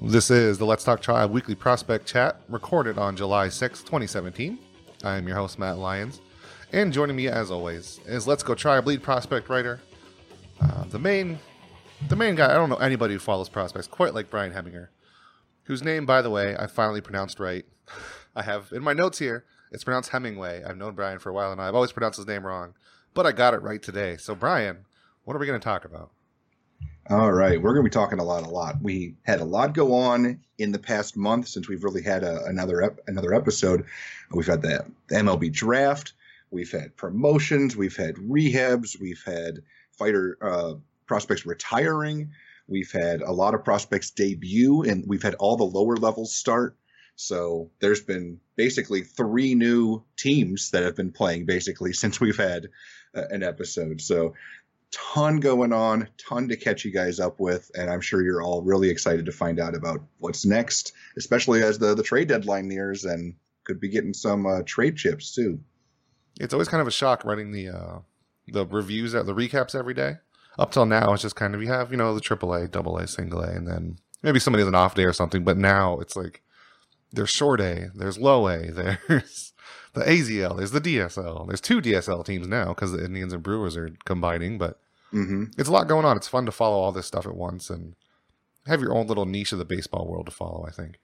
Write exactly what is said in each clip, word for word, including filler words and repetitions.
This is the Let's Talk Tribe weekly prospect chat recorded on July sixth, twenty seventeen. I am your host, Matt Lyons, and joining me as always is Let's Go Tribe lead prospect writer, uh, the main the main guy. I don't know anybody who follows prospects quite like Brian Heminger, whose name, by the way, I finally pronounced right. I have in my notes here, it's pronounced Hemingway. I've known Brian for a while and I've always pronounced his name wrong, but I got it right today. So Brian, what are we going to talk about? All right, we're going to be talking a lot, a lot. We had a lot go on in the past month since we've really had a, another ep- another episode. We've had the, the M L B draft, we've had promotions, we've had rehabs, we've had fighter uh, prospects retiring, we've had a lot of prospects debut, and we've had all the lower levels start. So there's been basically three new teams that have been playing basically since we've had uh, an episode. So ton going on, ton to catch you guys up with, and I'm sure you're all really excited to find out about what's next, especially as the, the trade deadline nears and could be getting some uh, trade chips too. It's always kind of a shock writing the uh, the reviews, the recaps every day. Up till now, it's just kind of, you have, you know, the triple A, double A, single A, and then maybe somebody has an off day or something, but now it's like there's short A, there's low A, there's the A Z L, there's the D S L. There's two D S L teams now because the Indians and Brewers are combining, but mm-hmm. It's a lot going on. It's fun to follow all this stuff at once and have your own little niche of the baseball world to follow, I think.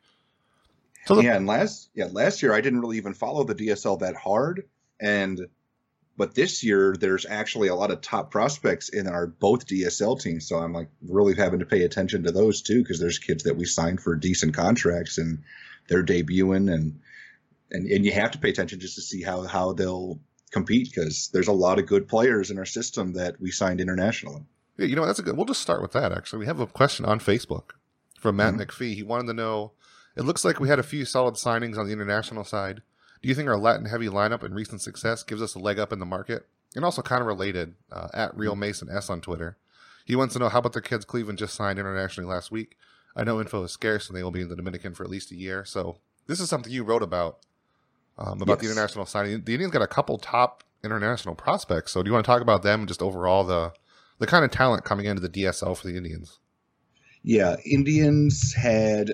So the- yeah, and last yeah last year I didn't really even follow the D S L that hard, and but this year there's actually a lot of top prospects in our both D S L teams, so I'm like really having to pay attention to those too because there's kids that we signed for decent contracts and they're debuting, and and and you have to pay attention just to see how how they'll compete because there's a lot of good players in our system that we signed internationally. Yeah, you know, that's a good. We'll just start with that. Actually, we have a question on Facebook from Matt Mm-hmm. McPhee. He wanted to know: it looks like we had a few solid signings on the international side. Do you think our Latin-heavy lineup and recent success gives us a leg up in the market? And also, kind of related, uh, at Real Mason S on Twitter, he wants to know how about the kids Cleveland just signed internationally last week. I know info is scarce, and they will be in the Dominican for at least a year. So this is something you wrote about. Um, about yes. the international signing. The Indians got a couple top international prospects. So do you want to talk about them and just overall the the kind of talent coming into the D S L for the Indians? Yeah, Indians had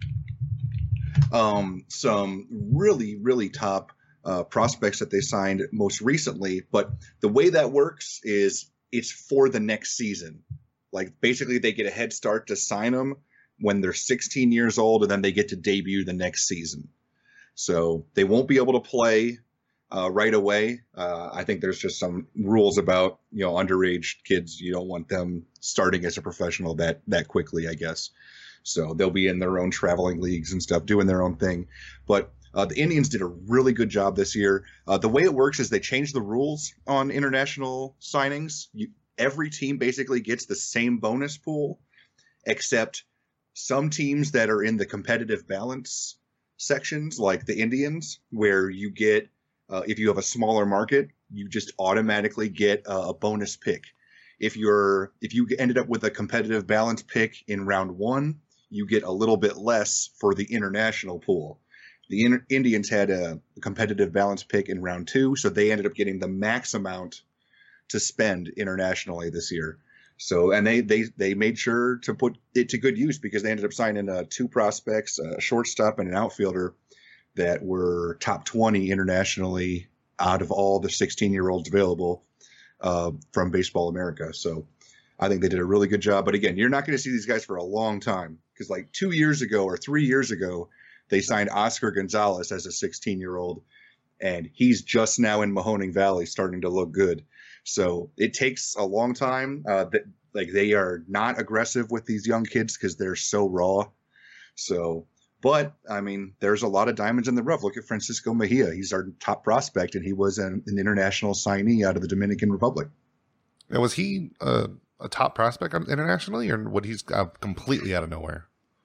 um, some really, really top uh, prospects that they signed most recently. But the way that works is it's for the next season. Like basically they get a head start to sign them when they're sixteen years old, and then they get to debut the next season. So they won't be able to play uh, right away. Uh, I think there's just some rules about, you know, underage kids. You don't want them starting as a professional that that quickly, I guess. So they'll be in their own traveling leagues and stuff, doing their own thing. But uh, the Indians did a really good job this year. Uh, the way it works is they changed the rules on international signings. You, every team basically gets the same bonus pool, except some teams that are in the competitive balance sections, like the Indians, where you get, uh, if you have a smaller market, you just automatically get a, a bonus pick. If you're, if you ended up with a competitive balance pick in round one, you get a little bit less for the international pool. The in- Indians had a, a competitive balance pick in round two, so they ended up getting the max amount to spend internationally this year. So, and they, they, they made sure to put it to good use because they ended up signing uh, two prospects, a shortstop and an outfielder that were top twenty internationally out of all the sixteen-year-olds available uh, from Baseball America. So I think they did a really good job. But again, you're not going to see these guys for a long time because like two years ago or three years ago, they signed Oscar Gonzalez as a sixteen-year-old, and he's just now in Mahoning Valley starting to look good. So it takes a long time. Uh, that like they are not aggressive with these young kids because they're so raw. So, but I mean, there's a lot of diamonds in the rough. Look at Francisco Mejia. He's our top prospect, and he was an, an international signee out of the Dominican Republic. Now, was he uh, a top prospect internationally, or what? He's uh, completely out of nowhere?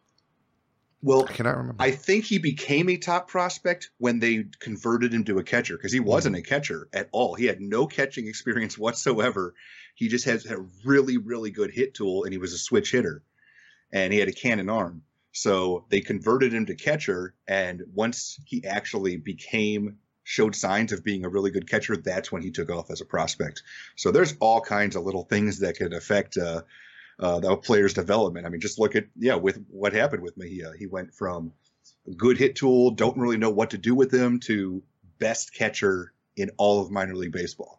Well, I cannot remember. I think he became a top prospect when they converted him to a catcher because he wasn't a catcher at all. He had no catching experience whatsoever. He just has a really, really good hit tool, and he was a switch hitter, and he had a cannon arm. So they converted him to catcher, and once he actually became, showed signs of being a really good catcher, that's when he took off as a prospect. So there's all kinds of little things that could affect uh, uh, the player's development. I mean, just look at yeah, with what happened with Mejia. He went from a good hit tool, don't really know what to do with him, to best catcher in all of minor league baseball.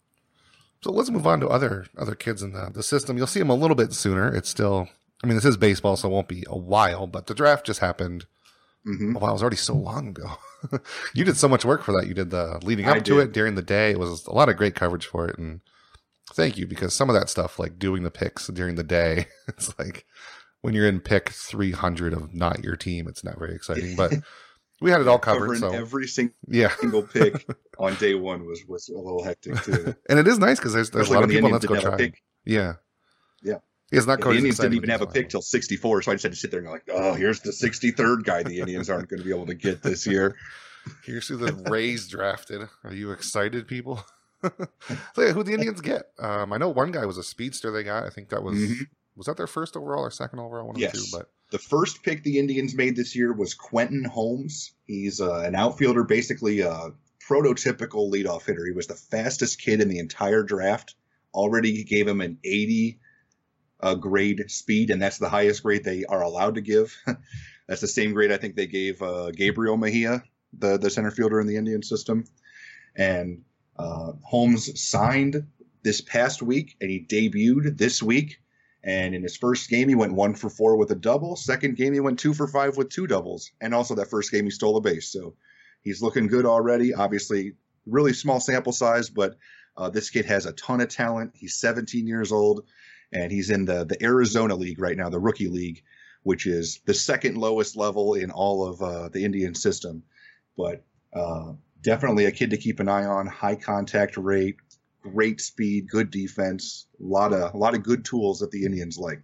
So let's move on to other other kids in the, the system. You'll see them a little bit sooner. It's still, I mean, this is baseball, so it won't be a while, but the draft just happened. Mm-hmm. Wow, it was already so long ago. You did so much work for that. You did the leading up I to did. it during the day. It was a lot of great coverage for it. And thank you, because some of that stuff, like doing the picks during the day, it's like when you're in pick three hundred of not your team, it's not very exciting. But we had it all covered. So every single, yeah. single pick on day one was, was a little hectic too. And it is nice because there's, there's a lot of people. Let's go try. Yeah. Yeah. It's not the Indians didn't even have a pick till sixty-four, so I just had to sit there and go like, oh, here's the sixty-third guy the Indians aren't going to be able to get this year. Here's who the Rays drafted. Are you excited, people? So yeah, who the Indians get? Um, I know one guy was a speedster they got. I think that was mm-hmm. was that their first overall or second overall? One yes. of the two, but the first pick the Indians made this year was Quentin Holmes. He's uh, an outfielder, basically a prototypical leadoff hitter. He was the fastest kid in the entire draft. Already gave him an eighty uh, grade speed, and that's the highest grade they are allowed to give. That's the same grade I think they gave uh, Gabriel Mejia, the, the center fielder in the Indian system. And uh, Holmes signed this past week, and he debuted this week. And in his first game, he went one for four with a double. Second game, he went two for five with two doubles. And also that first game, he stole a base. So he's looking good already. Obviously, really small sample size, but uh, this kid has a ton of talent. He's seventeen years old, and he's in the, the Arizona League right now, the Rookie League, which is the second lowest level in all of uh, the Indian system. But uh, definitely a kid to keep an eye on. High contact rate, great speed, good defense, a lot of a lot of good tools that the Indians like.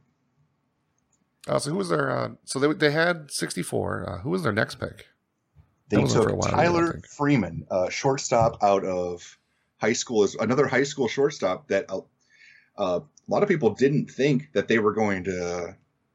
Uh, so who was their? Uh, so they they had sixty-four. Uh, who was their next pick? They took Tyler ago, Freeman, uh, shortstop out of high school, is another high school shortstop that uh, uh, a lot of people didn't think that they were going to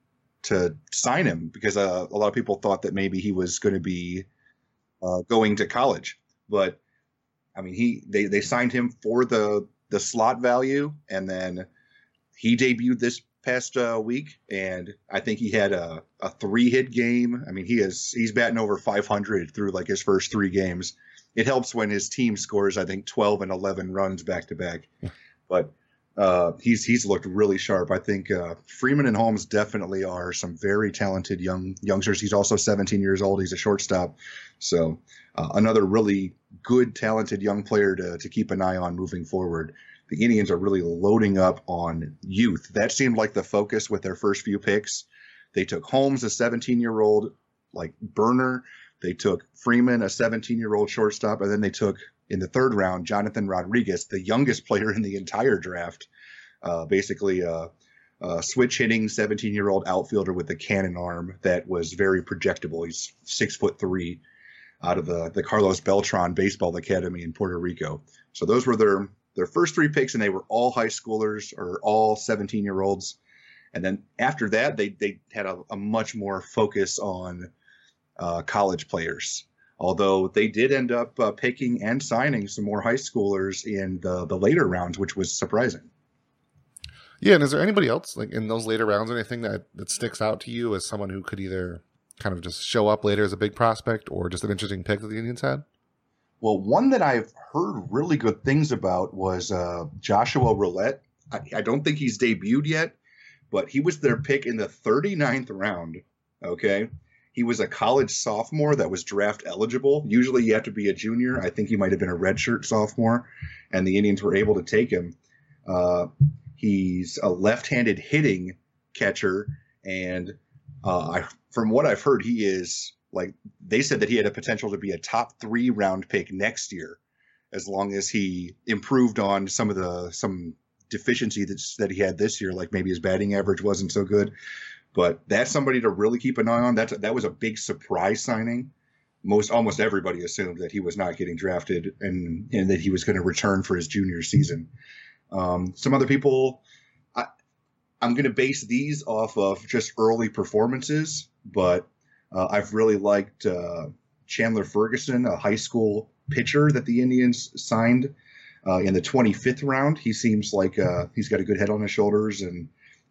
to sign him, because uh, a lot of people thought that maybe he was going to be uh, going to college, but. I mean, he they, they signed him for the the slot value, and then he debuted this past uh, week, and I think he had a, a three hit game. I mean, he is he's batting over five hundred through like his first three games. It helps when his team scores, I think, twelve and eleven runs back to back. But uh, he's he's looked really sharp. I think uh, Freeman and Holmes definitely are some very talented young youngsters. He's also seventeen years old. He's a shortstop, so uh, another really good, talented young player to, to keep an eye on moving forward. The Indians are really loading up on youth. That seemed like the focus with their first few picks. They took Holmes, a seventeen-year-old like burner. They took Freeman, a seventeen-year-old shortstop, and then they took, in the third round, Jonathan Rodriguez, the youngest player in the entire draft, uh, basically a, a switch-hitting seventeen-year-old outfielder with a cannon arm that was very projectable. He's six foot three. Out of the, the Carlos Beltran Baseball Academy in Puerto Rico. So those were their, their first three picks, and they were all high schoolers or all seventeen-year-olds. And then after that, they, they had a, a much more focus on uh, college players, although they did end up uh, picking and signing some more high schoolers in the, the later rounds, which was surprising. Yeah, and is there anybody else like in those later rounds, anything that, that sticks out to you as someone who could either kind of just show up later as a big prospect or just an interesting pick that the Indians had? Well, one that I've heard really good things about was uh, Joshua Roulette. I, I don't think he's debuted yet, but he was their pick in the thirty-ninth round. Okay. He was a college sophomore that was draft eligible. Usually you have to be a junior. I think he might have been a redshirt sophomore, and the Indians were able to take him. Uh, he's a left-handed hitting catcher, and uh, I from what I've heard, he is like they said that he had a potential to be a top three round pick next year, as long as he improved on some of the some deficiency that's, that he had this year, like maybe his batting average wasn't so good. But that's somebody to really keep an eye on. That's that was a big surprise signing. Most almost everybody assumed that he was not getting drafted and and that he was going to return for his junior season. Um, some other people. I, I'm going to base these off of just early performances, but uh, I've really liked uh, Chandler Ferguson, a high school pitcher that the Indians signed uh, in the twenty-fifth round. He seems like uh, he's got a good head on his shoulders, and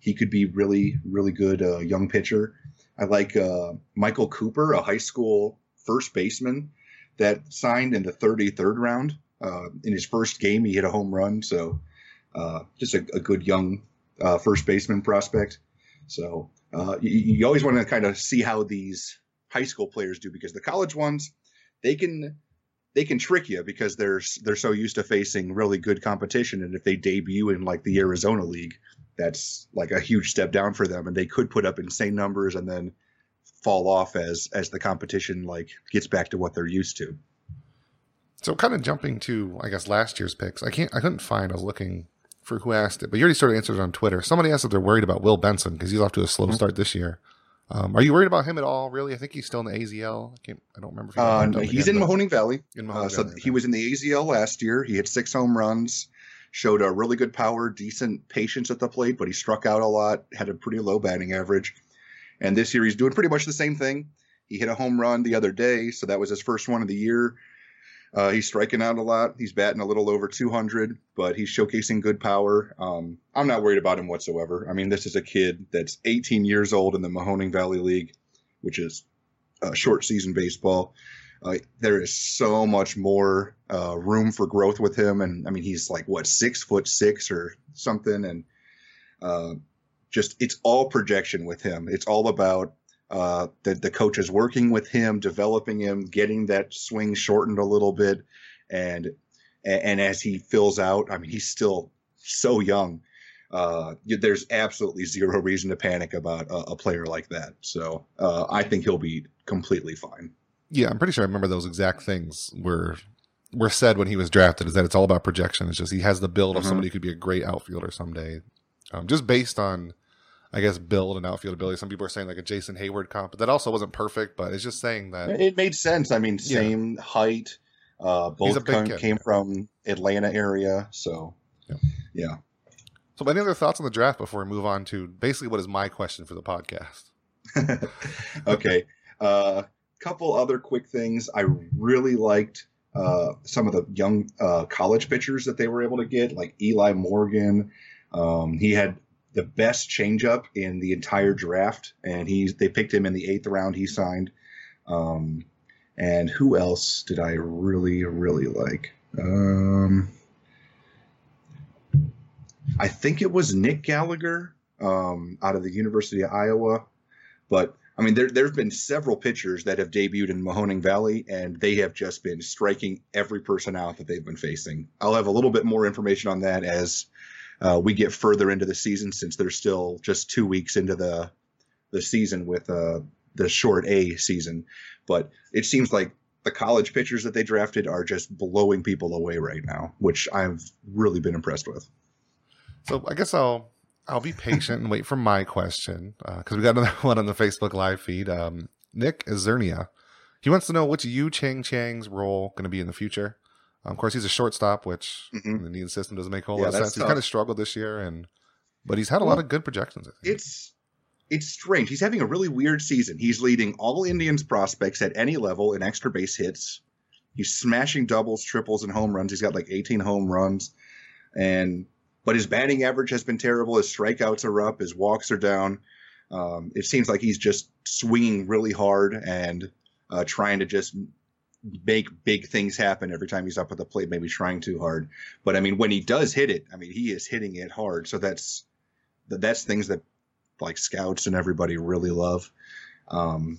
he could be really, really good uh, young pitcher. I like uh, Michael Cooper, a high school first baseman that signed in the thirty-third round. Uh, in his first game, he hit a home run. So uh, just a, a good young uh, first baseman prospect. So uh, you, you always want to kind of see how these high school players do, because the college ones, they can they can trick you because they're they're so used to facing really good competition, and if they debut in like the Arizona League, that's like a huge step down for them, and they could put up insane numbers and then fall off as as the competition like gets back to what they're used to. So kind of jumping to, I guess, last year's picks. I can't I couldn't find. I was looking for who asked it, but you already sort of answered it on Twitter. Somebody asked if they're worried about Will Benson because he's off to a slow mm-hmm. start this year. Um, are you worried about him at all? Really? I think he's still in the A Z L. I can't. I don't remember. If uh, no, he's again, in Mahoning Valley. In Mahoning uh, so Valley, he was in the A Z L last year. He hit six home runs, showed a really good power, decent patience at the plate, but he struck out a lot. Had a pretty low batting average. And this year he's doing pretty much the same thing. He hit a home run the other day, so that was his first one of the year. Uh, he's striking out a lot. He's batting a little over two hundred, but he's showcasing good power. Um, I'm not worried about him whatsoever. I mean, this is a kid that's eighteen years old in the Mahoning Valley League, which is uh, short season baseball. Uh, there is so much more uh, room for growth with him. And I mean, he's like, what, six foot six or something. And uh, just, it's all projection with him. It's all about uh, the, the coaches working with him, developing him, getting that swing shortened a little bit. And, and as he fills out, I mean, he's still so young. Uh, there's absolutely zero reason to panic about a, a player like that. So uh, I think he'll be completely fine. Yeah, I'm pretty sure I remember those exact things were were said when he was drafted, is that it's all about projection. It's just he has the build of mm-hmm. somebody who could be a great outfielder someday. Um, just based on, I guess, build and outfield ability. Some people are saying like a Jason Hayward comp, but that also wasn't perfect, but it's just saying that. It made sense. I mean, same yeah. height. Uh, both come, came from Atlanta area. So, yeah. yeah. So any other thoughts on the draft before we move on to basically what is my question for the podcast? Okay. A uh, couple other quick things. I really liked uh, some of the young uh, college pitchers that they were able to get, like Eli Morgan. Um, he had the best changeup in the entire draft, and he's they picked him in the eighth round. He signed. Um, and who else did I really, really like? Um, I think it was Nick Gallagher um, out of the University of Iowa. But, I mean, there there have been several pitchers that have debuted in Mahoning Valley, and they have just been striking every person out that they've been facing. I'll have a little bit more information on that as uh, we get further into the season, since they're still just two weeks into the the season with uh, the short A season. But it seems like the college pitchers that they drafted are just blowing people away right now, which I've really been impressed with. So I guess I'll I'll be patient and wait for my question because uh, we got another one on the Facebook live feed. Um, Nick Azernia, he wants to know what's Yu Chang Chang's role going to be in the future. Um, of course, he's a shortstop, which mm-hmm. in the Indian system doesn't make a whole yeah, lot of sense. Tough. He's kind of struggled this year, and but he's had a well, lot of good projections. I think. It's it's strange. He's having a really weird season. He's leading all Indians prospects at any level in extra base hits. He's smashing doubles, triples, and home runs. He's got like eighteen home runs, and but his batting average has been terrible. His strikeouts are up. His walks are down. Um, it seems like he's just swinging really hard and uh, trying to just make big things happen every time he's up at the plate, maybe trying too hard. But, I mean, when he does hit it, I mean, he is hitting it hard. So that's that's things that, like, scouts and everybody really love. Um,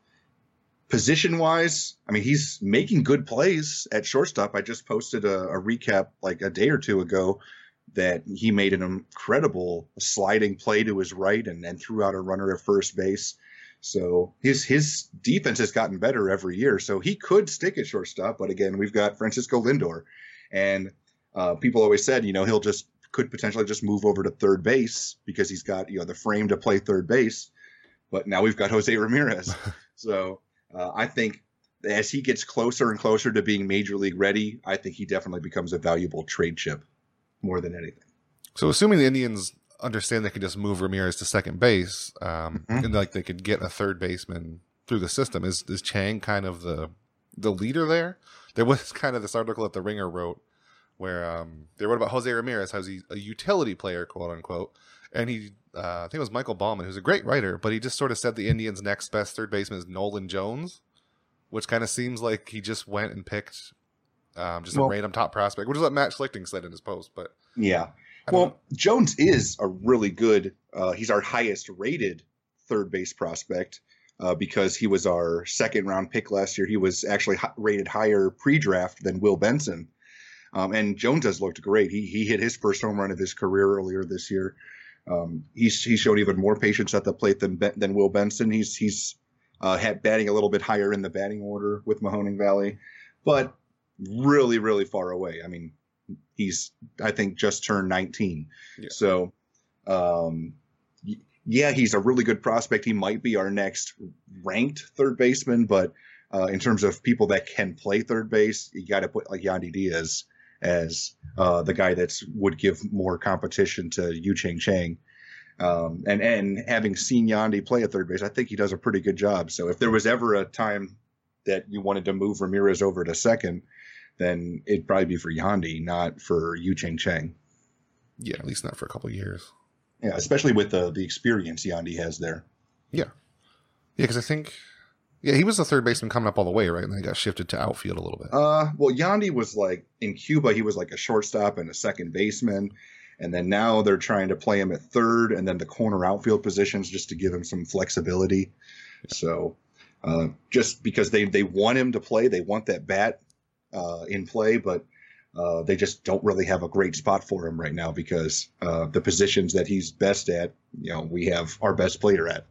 Position-wise, I mean, he's making good plays at shortstop. I just posted a, a recap like a day or two ago that he made an incredible sliding play to his right and, and threw out a runner at first base. So his his defense has gotten better every year. So he could stick at shortstop. But again, we've got Francisco Lindor. And uh, people always said, you know, he'll just could potentially just move over to third base because he's got, you know, the frame to play third base. But now we've got Jose Ramirez. So uh, I think as he gets closer and closer to being major league ready, I think he definitely becomes a valuable trade chip more than anything. So assuming the Indians understand they can just move Ramirez to second base, um, mm-hmm. and like they could get a third baseman through the system, is is Chang kind of the the leader there? There was kind of this article that the Ringer wrote where um, they wrote about Jose Ramirez, how he's a utility player, quote unquote, And he, uh, I think it was Michael Ballman, who's a great writer, but he just sort of said the Indians' next best third baseman is Nolan Jones, which kind of seems like he just went and picked um, just well, a random top prospect, which is what Matt Schlichting said in his post. But yeah, well, know. Jones is a really good. Uh, he's our highest rated third base prospect uh, because he was our second round pick last year. He was actually h- rated higher pre-draft than Will Benson. Um, and Jones has looked great. He he hit his first home run of his career earlier this year. Um, he's he showed even more patience at the plate than than Will Benson. He's he's uh, had batting a little bit higher in the batting order with Mahoning Valley, but really really far away. I mean, he's I think just turned nineteen. Yeah. So, um, yeah, he's a really good prospect. He might be our next ranked third baseman, but uh, in terms of people that can play third base, you got to put like Yandy Diaz as uh, the guy that's would give more competition to Yu Chang Chang. Um, and, and having seen Yandy play at third base, I think he does a pretty good job. So if there was ever a time that you wanted to move Ramirez over to second, then it'd probably be for Yandy, not for Yu Chang Chang. Yeah, at least not for a couple of years. Yeah, especially with the, the experience Yandy has there. Yeah. Yeah, because I think... Yeah, he was the third baseman coming up all the way, right? And then he got shifted to outfield a little bit. Uh, well, Yandy was like, in Cuba, he was like a shortstop and a second baseman. And then now they're trying to play him at third and then the corner outfield positions just to give him some flexibility. Yeah. So uh, just because they, they want him to play, they want that bat uh, in play, but uh, they just don't really have a great spot for him right now because uh, the positions that he's best at, you know, we have our best player at.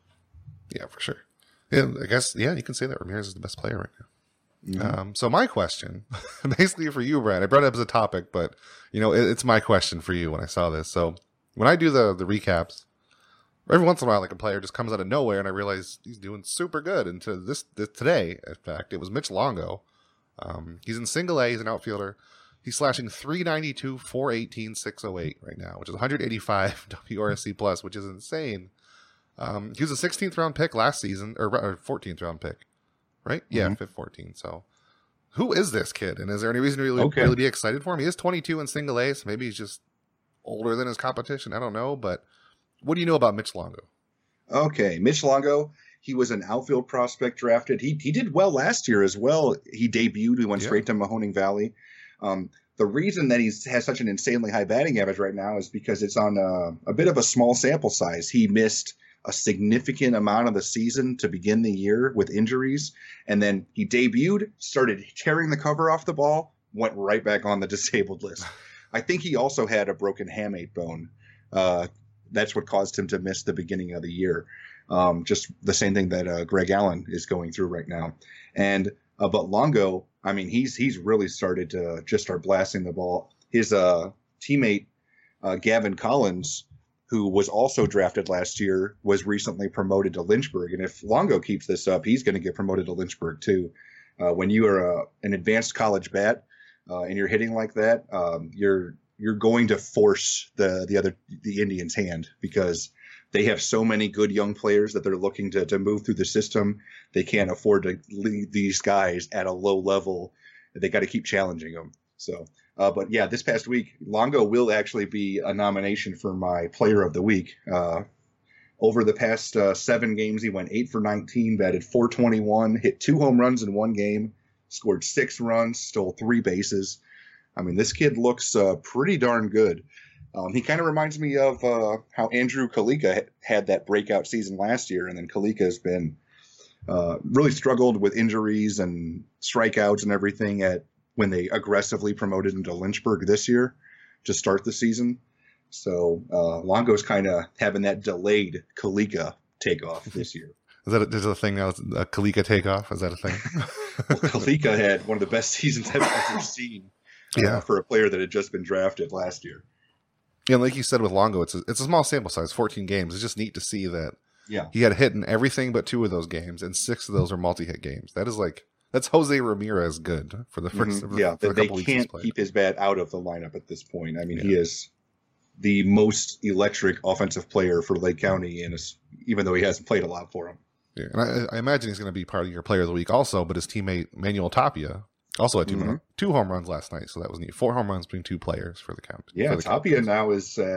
Yeah, for sure. Yeah, I guess, yeah, you can say that Ramirez is the best player right now. Mm-hmm. Um, so my question, basically for you, Brad, I brought it up as a topic, but, you know, it, it's my question for you when I saw this. So when I do the, the recaps, every once in a while, like a player just comes out of nowhere and I realize he's doing super good. And to this, this today, in fact, it was Mitch Longo. Um, he's in single A, he's an outfielder. He's slashing three ninety-two, four eighteen, six oh eight right now, which is one eighty-five W R S C plus, which is insane. Um, he was a sixteenth round pick last season, or, or fourteenth round pick, right? Mm-hmm. Yeah, fifth, fourteen. So, who is this kid? And is there any reason to really, okay. really be excited for him? He is twenty-two in single A, so maybe he's just older than his competition. I don't know, but what do you know about Mitch Longo? Okay, Mitch Longo, he was an outfield prospect drafted. He he did well last year as well. He debuted. We went yeah. straight to Mahoning Valley. Um, the reason that he has such an insanely high batting average right now is because it's on a, a bit of a small sample size. He missed a significant amount of the season to begin the year with injuries. And then he debuted, started tearing the cover off the ball, went right back on the disabled list. I think he also had a broken hamate bone. Uh, that's what caused him to miss the beginning of the year. Um, just the same thing that uh, Greg Allen is going through right now. And uh, but Longo, I mean, he's he's really started to just start blasting the ball. His uh, teammate, uh, Gavin Collins, who was also drafted last year, was recently promoted to Lynchburg. And if Longo keeps this up, he's going to get promoted to Lynchburg too. Uh, when you are uh, an advanced college bat uh, and you're hitting like that, um, you're you're going to force the the other the Indians' hand because they have so many good young players that they're looking to to move through the system. They can't afford to leave these guys at a low level. They got to keep challenging them. So. Uh, but yeah, this past week, Longo will actually be a nomination for my player of the week. Uh, over the past uh, seven games, he went eight for nineteen, batted four twenty-one, hit two home runs in one game, scored six runs, stole three bases. I mean, this kid looks uh, pretty darn good. Um, he kind of reminds me of uh, how Andrew Kalika ha- had that breakout season last year, and then Kalika has been uh, really struggled with injuries and strikeouts and everything at when they aggressively promoted him to Lynchburg this year to start the season. So uh, Longo's kind of having that delayed Kalika takeoff this year. Is that a, there's a thing now, a Kalika takeoff? Is that a thing? Well, Kalika had one of the best seasons I've ever seen uh, yeah. for a player that had just been drafted last year. Yeah, like you said with Longo, it's a, it's a small sample size, fourteen games. It's just neat to see that yeah. he had a hit in everything but two of those games, and six of those are multi-hit games. That is like, that's Jose Ramirez good for the first mm-hmm. yeah, for the they couple can't keep his bat out of the lineup at this point. I mean, yeah. he is the most electric offensive player for Lake County, and even though he hasn't played a lot for him. Yeah, and I, I imagine he's going to be part of your player of the week also, but his teammate Manuel Tapia also had two, mm-hmm. two home runs last night, so that was neat. Four home runs between two players for the count. Yeah, the Tapia count. Now is at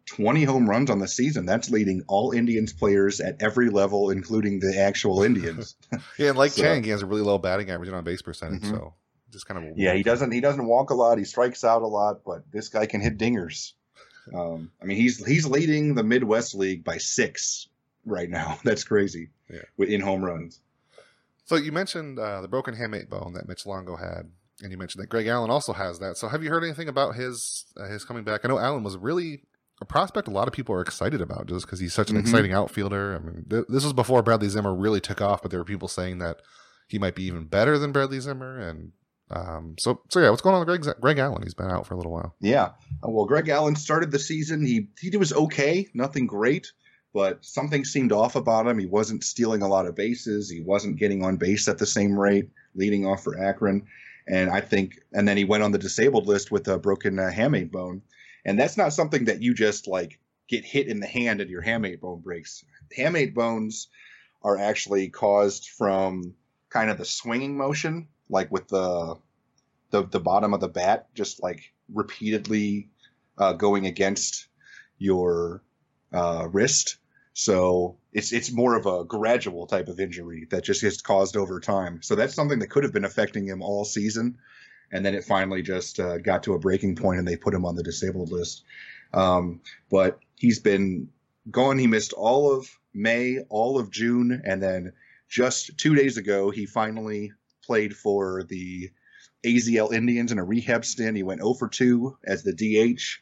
twenty home runs on the season. That's leading all Indians players at every level, including the actual Indians. Yeah, and like So- Chang, he has a really low batting average and on base percentage, Mhm. so just kind of a Yeah, weird he thing. doesn't he doesn't walk a lot. He strikes out a lot, but this guy can hit dingers. Um, I mean, he's he's leading the Midwest League by six right now. That's crazy. Yeah. with- in home runs. So you mentioned uh, the broken hamate bone that Mitch Longo had, and you mentioned that Greg Allen also has that. So have you heard anything about his uh, his coming back? I know Allen was really a prospect a lot of people are excited about just because he's such an Mhm. exciting outfielder. I mean, th- this was before Bradley Zimmer really took off, but there were people saying that he might be even better than Bradley Zimmer. And um, so, so yeah, what's going on with Greg, Z- Greg Allen? He's been out for a little while. Yeah. Uh, Well, Greg Allen started the season. He he was okay, nothing great, but something seemed off about him. He wasn't stealing a lot of bases. He wasn't getting on base at the same rate, leading off for Akron. And I think, and then he went on the disabled list with a broken uh, hamate bone. And that's not something that you just like get hit in the hand and your hamate bone breaks. Hamate bones are actually caused from kind of the swinging motion, like with the the, the bottom of the bat, just like repeatedly uh, going against your uh, wrist. So it's it's more of a gradual type of injury that just gets caused over time. So that's something that could have been affecting him all season, and then it finally just uh, got to a breaking point, and they put him on the disabled list. Um, but he's been gone. He missed all of May, all of June, and then just two days ago, he finally played for the A Z L Indians in a rehab stint. He went oh for two as the D H,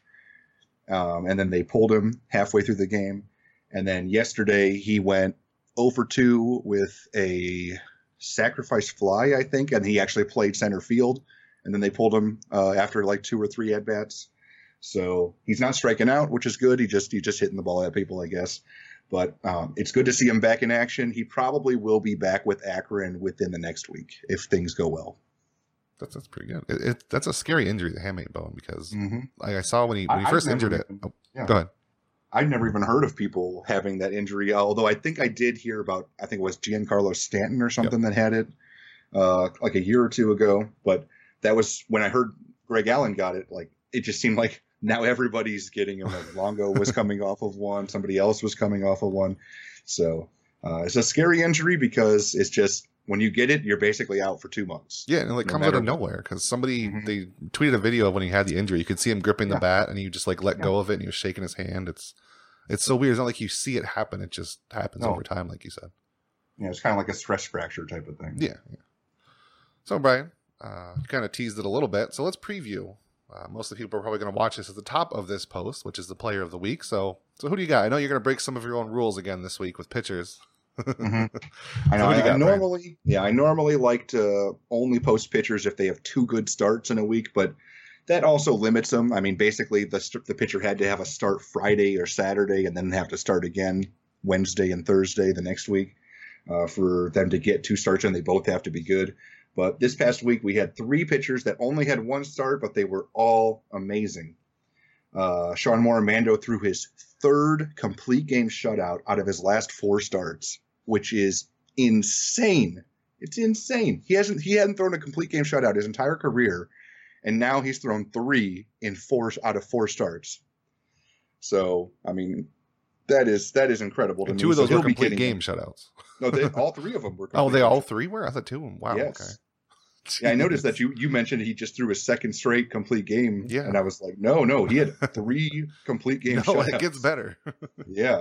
um, and then they pulled him halfway through the game. And then yesterday he went oh for two with a sacrifice fly, I think, and he actually played center field. And then they pulled him uh, after like two or three at bats. So he's not striking out, which is good. He just he's just hitting the ball at people, I guess. But um, it's good to see him back in action. He probably will be back with Akron within the next week if things go well. That's that's pretty good. It, it, that's a scary injury, the hamate bone, because Mm-hmm. like I saw when he when he I- I've first never injured it. even- Oh, yeah. Go ahead. I've never even heard of people having that injury, although I think I did hear about, I think it was Giancarlo Stanton or something that had it uh, like a year or two ago. But that was when I heard Greg Allen got it. Like, it just seemed like now everybody's getting him. Like Longo was coming off of one, somebody else was coming off of one. So uh, it's a scary injury because it's just when you get it, you're basically out for two months. Yeah, and it like No comes out matter of what. nowhere because somebody Mhm. they tweeted a video of when he had the injury. You could see him gripping the Yeah. bat, and he just like let Yeah. go of it, and he was shaking his hand. It's it's so weird. It's not like you see it happen; it just happens No. over time, like you said. Yeah, it's kind of like a stress fracture type of thing. Yeah. yeah. So Brian, uh, you kind of teased it a little bit. So let's preview. Uh, most of the people are probably going to watch this at the top of this post, which is the player of the week. So, so who do you got? I know you're going to break some of your own rules again this week with pitchers. Mhm. I So know. what do you I, I got, Brian? normally, yeah, I normally like to only post pitchers if they have two good starts in a week, but that also limits them. I mean, basically, the st- the pitcher had to have a start Friday or Saturday, and then have to start again Wednesday and Thursday the next week uh, for them to get two starts, and they both have to be good. But this past week, we had three pitchers that only had one start, but they were all amazing. Uh, Sean Moramando threw his third complete game shutout out of his last four starts, which is insane. It's insane. He hasn't he hadn't thrown a complete game shutout his entire career, and now he's thrown three in four out of four starts. So, I mean, that is that is incredible to And me. two of So those were he'll be complete getting- game shutouts. No, they, all three of them were. Oh, complete they game all three were? I thought two of them. Wow. Yes. Okay. Yeah, I noticed that you you mentioned he just threw a second straight complete game. Yeah. And I was like, no, no, he had three complete game No, shutouts. it gets better. Yeah.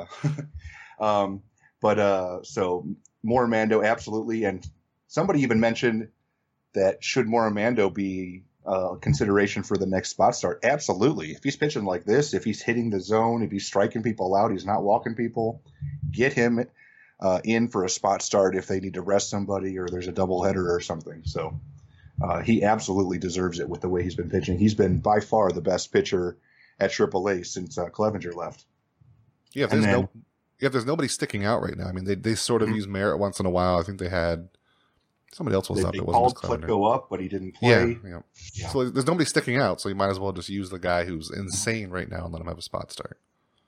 um, but uh, so Moramando, absolutely. And somebody even mentioned that should Moramando be uh, consideration for the next spot start? Absolutely. If he's pitching like this, if he's hitting the zone, if he's striking people out, he's not walking people, get him uh, in for a spot start if they need to rest somebody or there's a doubleheader or something. So uh, he absolutely deserves it with the way he's been pitching. He's been by far the best pitcher at triple A since uh, Clevenger left. Yeah, if And there's then- no, yeah, if there's nobody sticking out right now. I mean, they they sort of Mhm. use Merritt once in a while. I think they had somebody else was They, up. they It wasn't called just Clevenger. Flipko up, but he didn't Yeah, play. yeah. Yeah. So there's nobody sticking out. So you might as well just use the guy who's insane right now and let him have a spot start.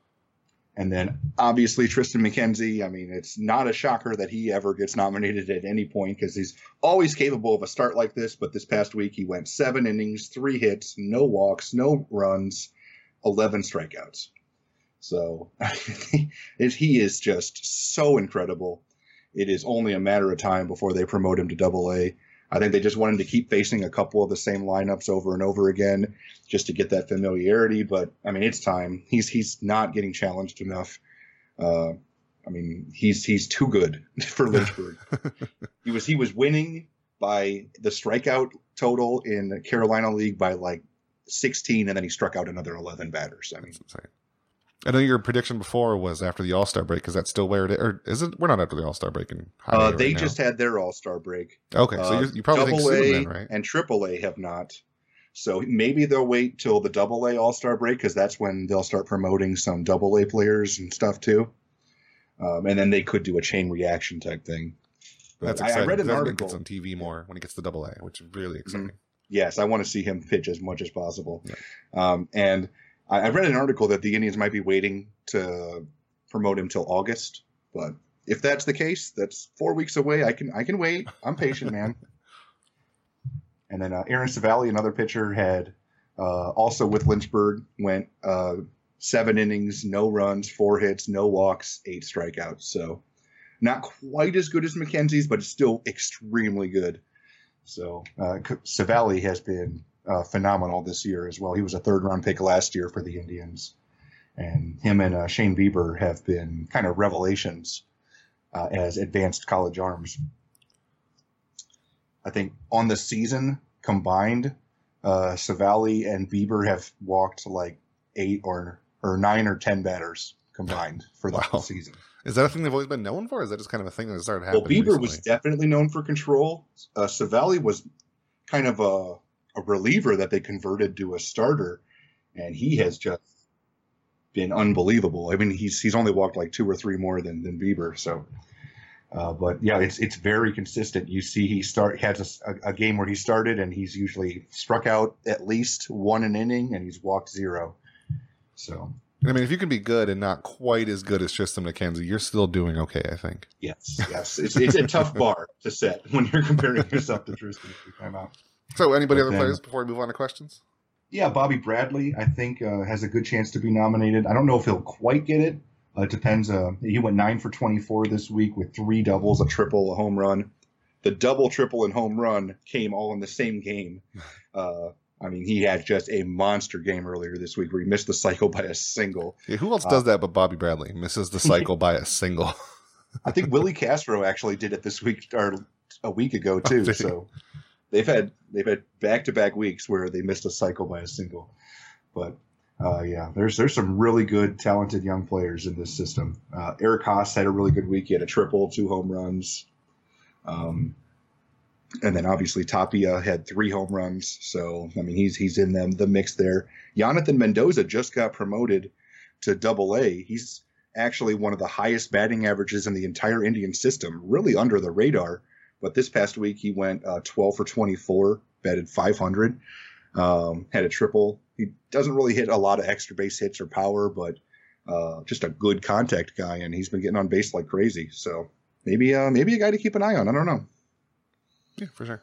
And then obviously Tristan McKenzie. I mean, it's not a shocker that he ever gets nominated at any point because he's always capable of a start like this. But this past week he went seven innings, three hits, no walks, no runs, eleven strikeouts. So he is just so incredible. It is only a matter of time before they promote him to Double A. I think they just want him to keep facing a couple of the same lineups over and over again just to get that familiarity. But I mean, it's time. He's he's not getting challenged enough. Uh, I mean, he's he's too good for Lynchburg. he was he was winning by the strikeout total in the Carolina League by like sixteen, and then he struck out another eleven batters. I mean, I know your prediction before was after the All-Star break. Is that still where it is? Or is it? We're not after the All-Star break. In uh, they right just had their All-Star break. Okay, so uh, you probably think soon then, right? And Triple A have not. So maybe they'll wait till the Double A All-Star break because that's when they'll start promoting some Double A players and stuff too. Um, and then they could do a chain reaction type thing. But that's exciting. I, I read an article. Gets on T V more when he gets to Double A, which is really exciting. Mm-hmm. Yes, I want to see him pitch as much as possible. Yeah. Um, and I, I read an article that the Indians might be waiting to promote him till August. But if that's the case, that's four weeks away. I can I can wait. I'm patient, man. And then uh, Aaron Savali, another pitcher, had uh, also with Lynchburg, went uh, seven innings, no runs, four hits, no walks, eight strikeouts. So not quite as good as McKenzie's, but it's still extremely good. So uh, Savali has been uh, phenomenal this year as well. He was a third-round pick last year for the Indians. And him and uh, Shane Bieber have been kind of revelations uh, as advanced college arms. I think on the season combined, uh, Savali and Bieber have walked like eight or or nine or ten batters combined for the wow. season. Is that a thing they've always been known for? Or is that just kind of a thing that started happening? Well, Bieber recently? was definitely known for control. Uh, Savali was kind of a, a reliever that they converted to a starter, and he has just been unbelievable. I mean, he's he's only walked like two or three more than than Bieber. So, uh, but yeah, it's it's very consistent. You see, he start has a, a game where he started, and he's usually struck out at least one an inning, and he's walked zero. So. I mean, if you can be good and not quite as good as Tristan McKenzie, you're still doing okay, I think. Yes, yes. It's it's a tough bar to set when you're comparing yourself to Tristan. So, anybody but other then, players before we move on to questions? Yeah, Bobby Bradley, I think, uh, has a good chance to be nominated. I don't know if he'll quite get it. Uh, it depends. Uh, he went nine for twenty-four this week with three doubles, a triple, a home run. The double, triple, and home run came all in the same game. Uh I mean, he had just a monster game earlier this week where he missed the cycle by a single. Yeah, who else does uh, that but Bobby Bradley? Misses the cycle by a single. I think Willie Castro actually did it this week or a week ago too. Oh, so they've had they've had back to back weeks where they missed a cycle by a single. But uh, yeah, there's there's some really good, talented young players in this system. Uh, Eric Haas had a really good week. He had a triple, two home runs. Um, And then obviously Tapia had three home runs. So, I mean, he's he's in them, the mix there. Jonathan Mendoza just got promoted to Double A. He's actually one of the highest batting averages in the entire Indian system, really under the radar. But this past week he went uh, twelve for twenty-four, batted five hundred, um, had a triple. He doesn't really hit a lot of extra base hits or power, but uh, just a good contact guy, and he's been getting on base like crazy. So maybe uh, maybe a guy to keep an eye on. I don't know. Yeah, for sure.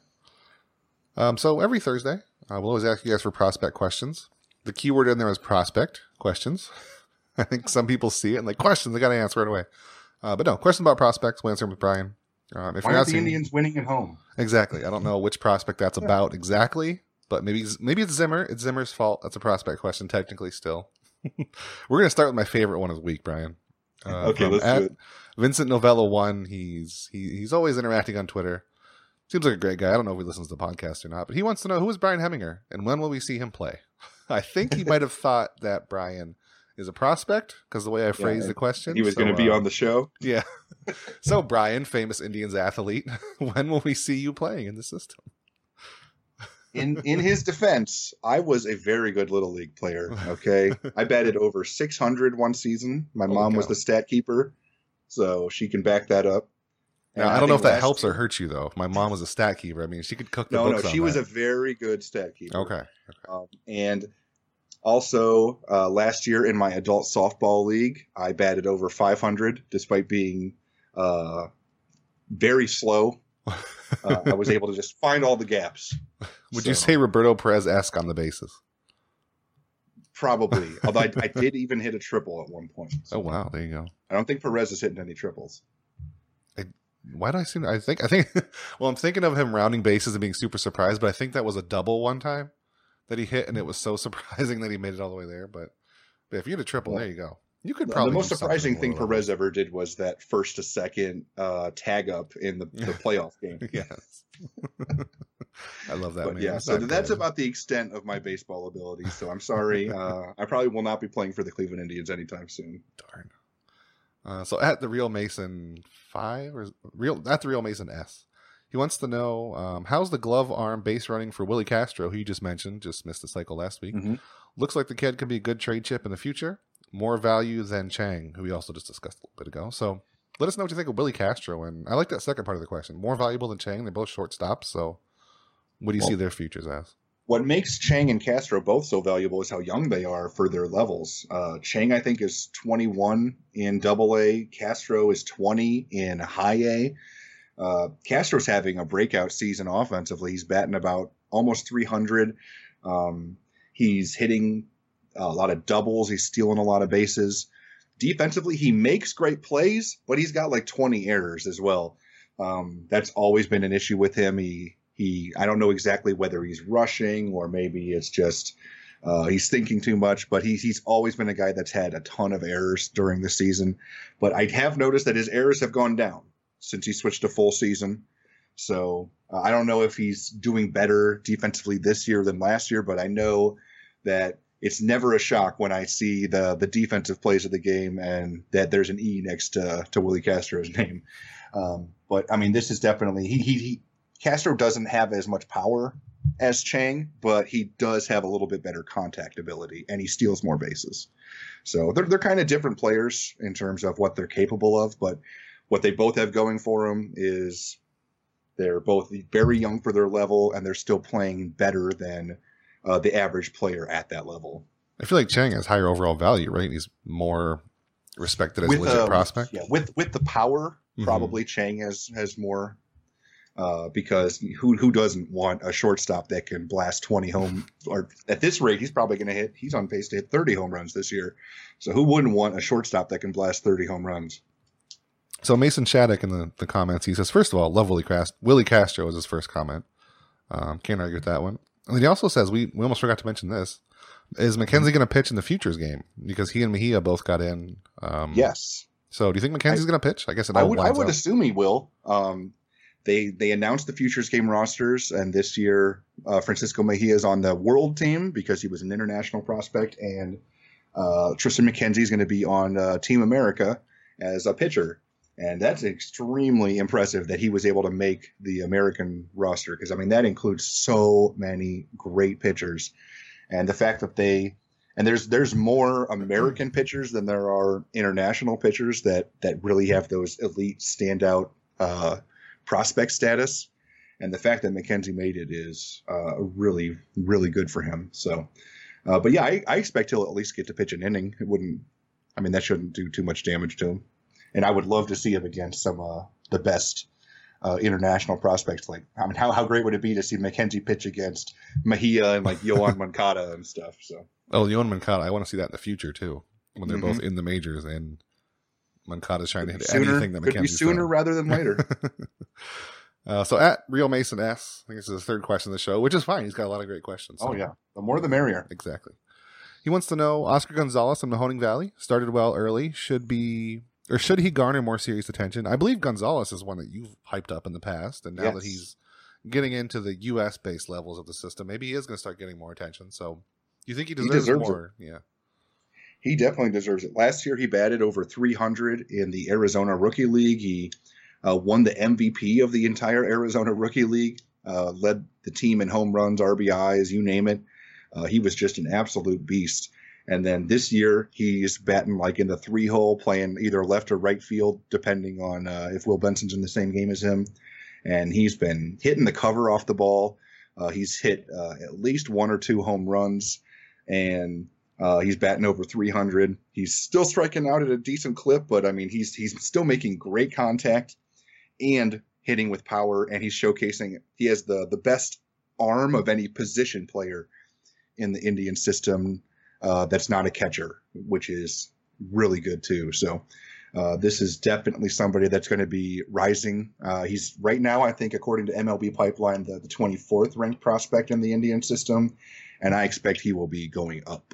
Um, so every Thursday, uh, we'll always ask you guys for prospect questions. The keyword in there is prospect questions. I think some people see it and like, questions, they got to answer right away. Uh, but no, questions about prospects, we'll answer them with Brian. Um, if Why you're are not the seeing, Indians winning at home? Exactly. I don't know which prospect that's about exactly, but maybe maybe it's Zimmer. It's Zimmer's fault. That's a prospect question, technically still. We're going to start with my favorite one of the week, Brian. Uh, okay, let's at do it. Vincent Novella one. He's he, he's always interacting on Twitter. Seems like a great guy. I don't know if he listens to the podcast or not, but he wants to know, who is Brian Heminger and when will we see him play? I think he might have thought that Brian is a prospect because the way I phrased yeah, the question. He was so, going to be uh, on the show. Yeah. So Brian, famous Indians athlete, when will we see you playing in the system? In in his defense, I was a very good Little League player, okay? I batted over six hundred one season. My Holy mom cow. was the stat keeper, so she can back that up. Now, I, I don't know if that helps or hurts you, though. If my mom was a stat keeper, I mean, she could cook the no, books No, on she was that. a very good stat keeper. Okay. okay. Um, and also, uh, last year in my adult softball league, I batted over five hundred, despite being uh, very slow. uh, I was able to just find all the gaps. Would so. you say Roberto Perez-esque on the bases? Probably. Although I, I did even hit a triple at one point. So. Oh wow, there you go. I don't think Perez is hitting any triples. I, why do I seem? I think I think. Well, I'm thinking of him rounding bases and being super surprised, but I think that was a double one time that he hit, and it was so surprising that he made it all the way there. But, but if you hit a triple, well, there you go. You could probably. The most surprising thing Perez ever did was that first to second uh, tag up in the, the playoff game. Yes. I love that. But man. yeah, that's so that's good. about the extent of my baseball ability. So I'm sorry. uh, I probably will not be playing for the Cleveland Indians anytime soon. Darn. Uh, so at the Real Mason five or real at the Real Mason S, he wants to know um, how's the glove arm base running for Willie Castro, who you just mentioned, just missed the cycle last week. Mm-hmm. Looks like the kid could be a good trade chip in the future. More value than Chang, who we also just discussed a little bit ago. So let us know what you think of Willie Castro. And I like that second part of the question. More valuable than Chang. They're both shortstops. So what do you well, see their futures as? What makes Chang and Castro both so valuable is how young they are for their levels. Uh, Chang, I think, is twenty-one in double A. Castro is twenty in high A. Uh, Castro's having a breakout season offensively. He's batting about almost three hundred. Um, he's hitting a lot of doubles. He's stealing a lot of bases. Defensively, he makes great plays, but he's got like twenty errors as well. Um, that's always been an issue with him. He He, I don't know exactly whether he's rushing or maybe it's just uh, he's thinking too much, but he's, he's always been a guy that's had a ton of errors during the season. But I have noticed that his errors have gone down since he switched to full season. So uh, I don't know if he's doing better defensively this year than last year, but I know that it's never a shock when I see the the defensive plays of the game and that there's an E next to, to Willie Castro's name. Um, but, I mean, this is definitely he, – he, he Castro doesn't have as much power as Chang, but he does have a little bit better contact ability, and he steals more bases. So they're they're kind of different players in terms of what they're capable of, but what they both have going for them is they're both very young for their level, and they're still playing better than uh, the average player at that level. I feel like Chang has higher overall value, right? He's more respected as with, a legit uh, prospect. Yeah, with with the power, probably mm-hmm. Chang has has more. Uh, because who who doesn't want a shortstop that can blast twenty home? Or at this rate, he's probably going to hit. He's on pace to hit thirty home runs this year. So who wouldn't want a shortstop that can blast thirty home runs? So Mason Shattuck in the, the comments, he says, first of all, love Willie Castro. Willie Castro was his first comment. Um, can't argue with that one. And then he also says, we we almost forgot to mention this. Is McKenzie going to pitch in the Futures game? Because he and Mejia both got in. Um, yes. So do you think McKenzie's going to pitch? I guess it I would. I would assume he will. Um, They they announced the Futures game rosters, and this year uh, Francisco Mejia is on the World team because he was an international prospect, and uh, Tristan McKenzie is going to be on uh, Team America as a pitcher, and that's extremely impressive that he was able to make the American roster because I mean that includes so many great pitchers, and the fact that they and there's there's more American pitchers than there are international pitchers that that really have those elite standout. Uh, prospect status, and the fact that McKenzie made it is uh, really, really good for him. So, uh, but yeah, I, I expect he'll at least get to pitch an inning. It wouldn't, I mean, that shouldn't do too much damage to him. And I would love to see him against some uh, the best uh, international prospects. Like, I mean, how how great would it be to see McKenzie pitch against Mejia and like Yoan Moncada and stuff? So, oh, Yoan Moncada, I want to see that in the future too, when they're mm-hmm. both in the majors and Moncada's trying could to hit sooner, anything that McKenzie's could be sooner done. rather than later. uh, so at Real Mason S, I think this is the third question of the show, which is fine. He's got a lot of great questions. So. Oh yeah, the more the merrier. Exactly. He wants to know Oscar Gonzalez from Mahoning Valley started well early. Should be or should he garner more serious attention? I believe Gonzalez is one that you've hyped up in the past, and now yes. that he's getting into the U S based levels of the system, maybe he is going to start getting more attention. So, do you think he deserves, he deserves more? It. Yeah. He definitely deserves it. Last year, he batted over three hundred in the Arizona Rookie League. He uh, won the M V P of the entire Arizona Rookie League, uh, led the team in home runs, R B Is, you name it. Uh, he was just an absolute beast. And then this year, he's batting like in the three hole, playing either left or right field, depending on uh, if Will Benson's in the same game as him. And he's been hitting the cover off the ball. Uh, he's hit uh, at least one or two home runs, and Uh, he's batting over three hundred. He's still striking out at a decent clip, but I mean, he's he's still making great contact and hitting with power, and he's showcasing he has the the best arm of any position player in the Indian system. uh, that's not a catcher, which is really good too. So uh, this is definitely somebody that's going to be rising. Uh, he's right now, I think, according to M L B Pipeline, the, the twenty-fourth ranked prospect in the Indian system, and I expect he will be going up.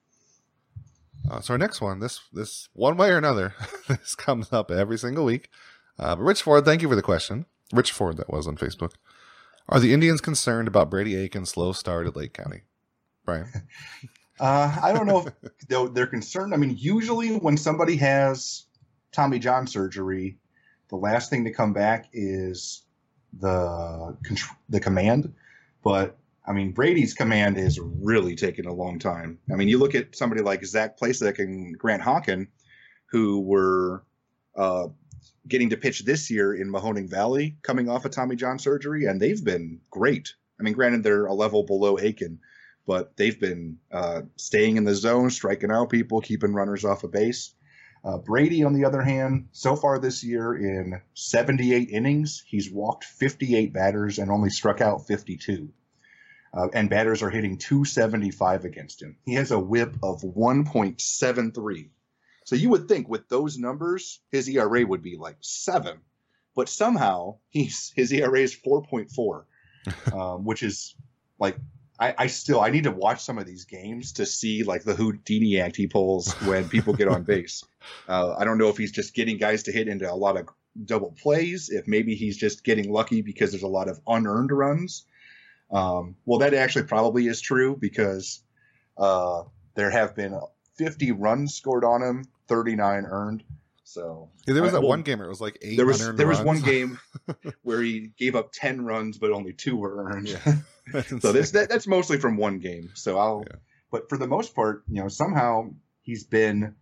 Uh, so our next one, this this one way or another, this comes up every single week. Uh, but Rich Ford, thank you for the question. Rich Ford, that was on Facebook. Are the Indians concerned about Brady Aiken's slow start at Lake County? Brian? uh, I don't know if they're, they're concerned. I mean, usually when somebody has Tommy John surgery, the last thing to come back is the the command. But, I mean, Brady's command is really taking a long time. I mean, you look at somebody like Zach Plasak and Grant Hawken, who were uh, – getting to pitch this year in Mahoning Valley coming off of Tommy John surgery, and they've been great. I mean, granted, they're a level below Aiken, but they've been uh, staying in the zone, striking out people, keeping runners off of base. Uh, Brady, on the other hand, so far this year in seventy-eight innings, he's walked fifty-eight batters and only struck out fifty-two. Uh, and batters are hitting two seventy-five against him. He has a whip of one point seven three. So you would think with those numbers, his E R A would be like seven, but somehow he's his E R A is four point four, um, which is like I, I still I need to watch some of these games to see like the Houdini act he pulls when people get on base. Uh, I don't know if he's just getting guys to hit into a lot of double plays, if maybe he's just getting lucky because there's a lot of unearned runs. Um, well, that actually probably is true because uh, there have been fifty runs scored on him, thirty-nine earned. So yeah, there was I, that well, one game where it was like eight. There was there runs. was one game where he gave up ten runs, but only two were earned. Yeah, so this that, that's mostly from one game. So I'll, yeah. But for the most part, you know, somehow he's been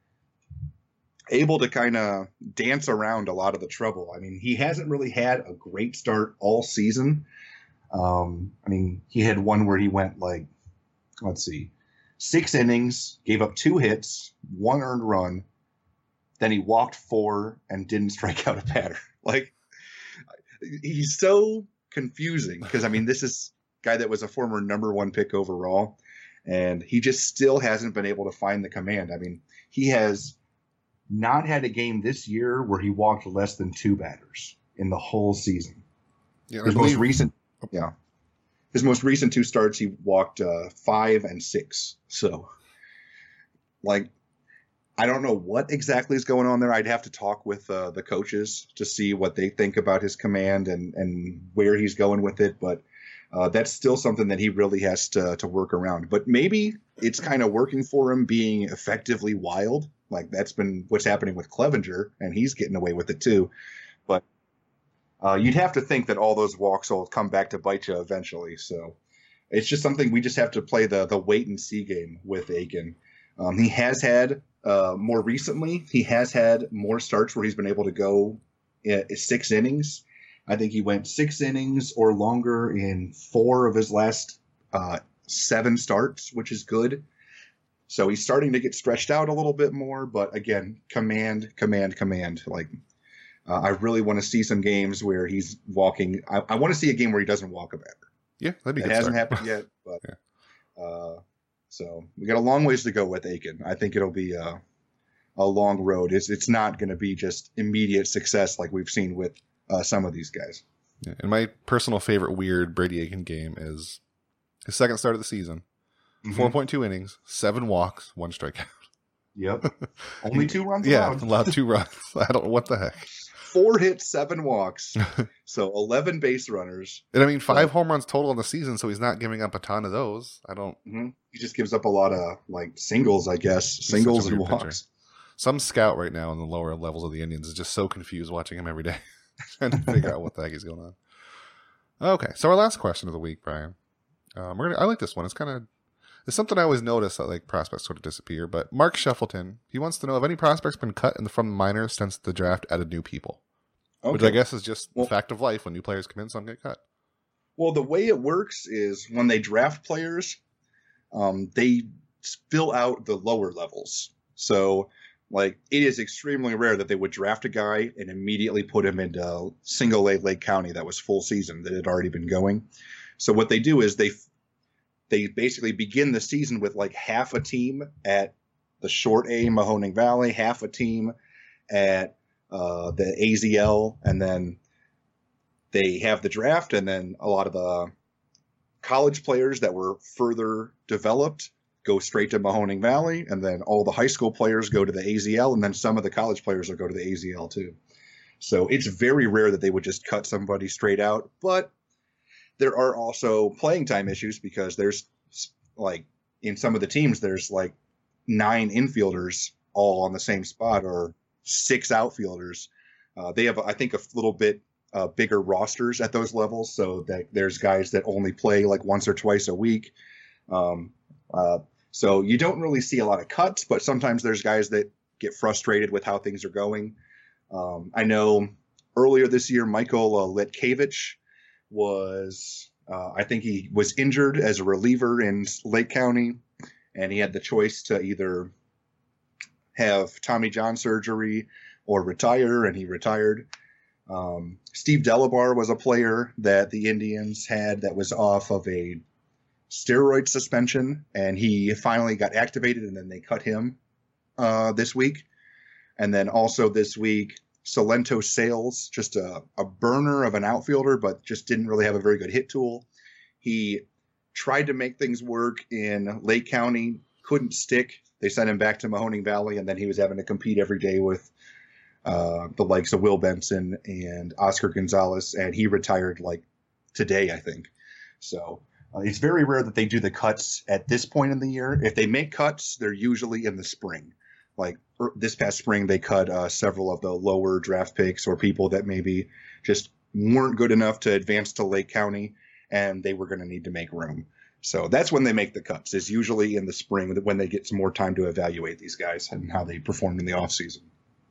able to kind of dance around a lot of the trouble. I mean, he hasn't really had a great start all season. Um, I mean, he had one where he went like, let's see. Six innings, gave up two hits, one earned run. Then he walked four and didn't strike out a batter. Like, he's so confusing because, I mean, this is a guy that was a former number one pick overall, and he just still hasn't been able to find the command. I mean, he has not had a game this year where he walked less than two batters in the whole season. Yeah, His believe- most recent, yeah. His most recent two starts, he walked uh, five and six. So, like, I don't know what exactly is going on there. I'd have to talk with uh, the coaches to see what they think about his command and, and where he's going with it. But uh, that's still something that he really has to, to work around. But maybe it's kind of working for him being effectively wild. Like, that's been what's happening with Clevenger, and he's getting away with it too. But Uh, you'd have to think that all those walks will come back to bite you eventually. So it's just something we just have to play the the wait and see game with Aiken. Um, he has had uh, more recently, he has had more starts where he's been able to go in six innings. I think he went six innings or longer in four of his last uh, seven starts, which is good. So he's starting to get stretched out a little bit more. But again, command, command, command. Like, Uh, I really want to see some games where he's walking. I, I want to see a game where he doesn't walk a batter. Yeah, that'd be It good. hasn't start. happened yet, but Yeah. uh, so we got a long ways to go with Aiken. I think it'll be a, a long road. It's it's not going to be just immediate success like we've seen with uh, some of these guys. Yeah. And my personal favorite weird Brady Aiken game is his second start of the season. Mm-hmm. four point two innings, seven walks, one strikeout. Yep. Only two runs Yeah, allowed. allowed two runs. I don't know what the heck. Four hits, seven walks. So eleven base runners. And I mean, five So- home runs total in the season, so he's not giving up a ton of those. I don't. Mm-hmm. He just gives up a lot of like singles, I guess. He's Singles such a and weird walks. pitcher. Some scout right now in the lower levels of the Indians is just so confused watching him every day, trying to figure out what the heck is going on. Okay, so our last question of the week, Brian. Um, we're gonna, I like this one. It's kind of it's something I always notice that like prospects sort of disappear. But Mark Shuffleton, he wants to know if any prospects been cut in the, from the minors since the draft added new people. Okay. Which I guess is just Well- the fact of life. When new players come in, some get cut. Well, the way it works is when they draft players, um, they fill out the lower levels. So, like, it is extremely rare that they would draft a guy and immediately put him into single A Lake County that was full season, that had already been going. So what they do is they they basically begin the season with like half a team at the Short A, Mahoning Valley, half a team at uh, the A Z L, and then they have the draft, and then a lot of the college players that were further developed go straight to Mahoning Valley, and then all the high school players go to the A Z L, and then some of the college players will go to the A Z L too. So it's very rare that they would just cut somebody straight out, but there are also playing time issues because there's like in some of the teams, there's like nine infielders all on the same spot or six outfielders. Uh, they have, I think, a little bit uh, bigger rosters at those levels, so that there's guys that only play like once or twice a week. Um, uh, so you don't really see a lot of cuts, but sometimes there's guys that get frustrated with how things are going. Um, I know earlier this year, Michael uh, Letkevich was, uh, I think he was injured as a reliever in Lake County, and he had the choice to either have Tommy John surgery or retire, and he retired. Um, Steve Delabar was a player that the Indians had that was off of a steroid suspension, and he finally got activated, and then they cut him uh, this week. And then also this week, Salento Sales, just a, a burner of an outfielder, but just didn't really have a very good hit tool. He tried to make things work in Lake County, couldn't stick. They sent him back to Mahoning Valley, and then he was having to compete every day with uh, the likes of Will Benson and Oscar Gonzalez, and he retired like today, I think. So uh, it's very rare that they do the cuts at this point in the year. If they make cuts, they're usually in the spring. Like this past spring, they cut uh, several of the lower draft picks or people that maybe just weren't good enough to advance to Lake County, and they were going to need to make room. So that's when they make the cuts, is usually in the spring when they get some more time to evaluate these guys and how they performed in the offseason.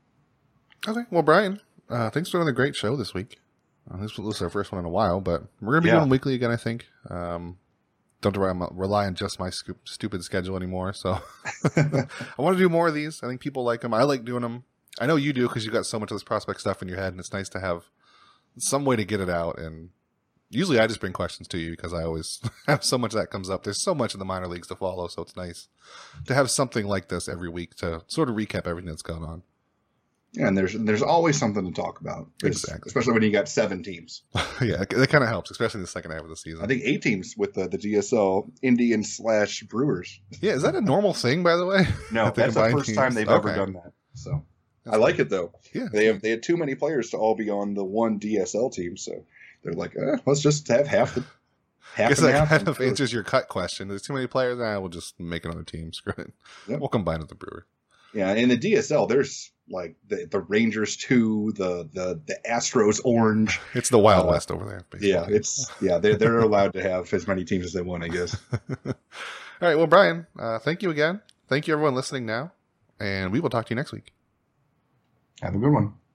Okay. Well, Brian, uh, thanks for another great show this week. Uh, this was our first one in a while, but we're going to be Yeah. going weekly again, I think. Um, don't rely, rely on just my scoop, stupid schedule anymore. So I want to do more of these. I think people like them. I like doing them. I know you do because you got so much of this prospect stuff in your head, and it's nice to have some way to get it out. And usually I just bring questions to you because I always have so much that comes up. There's so much in the minor leagues to follow, so it's nice to have something like this every week to sort of recap everything that's going on. Yeah, and there's there's always something to talk about. Exactly. Especially when you got seven teams. Yeah, that kind of helps, especially in the second half of the season. I think eight teams with the, the D S L Indians slash Brewers. Yeah, is that a normal thing, by the way? No, The that's the combined first time teams? they've Okay. ever done that. So That's I like it though. Yeah. They have they had too many players to all be on the one D S L team, so they're like, eh, let's just have half the I half guess and that half. kind and of do it. answers your cut question. There's too many players. Nah, we'll just make another team. Screw it. Yep. We'll combine with the Brewer. Yeah, in the D S L, there's like the, the Rangers two, the the the Astros orange. It's the Wild Uh, West over there. Basically. Yeah, it's yeah they're they're allowed to have as many teams as they want, I guess. All right. Well, Brian, uh, thank you again. Thank you, everyone listening now. And we will talk to you next week. Have a good one.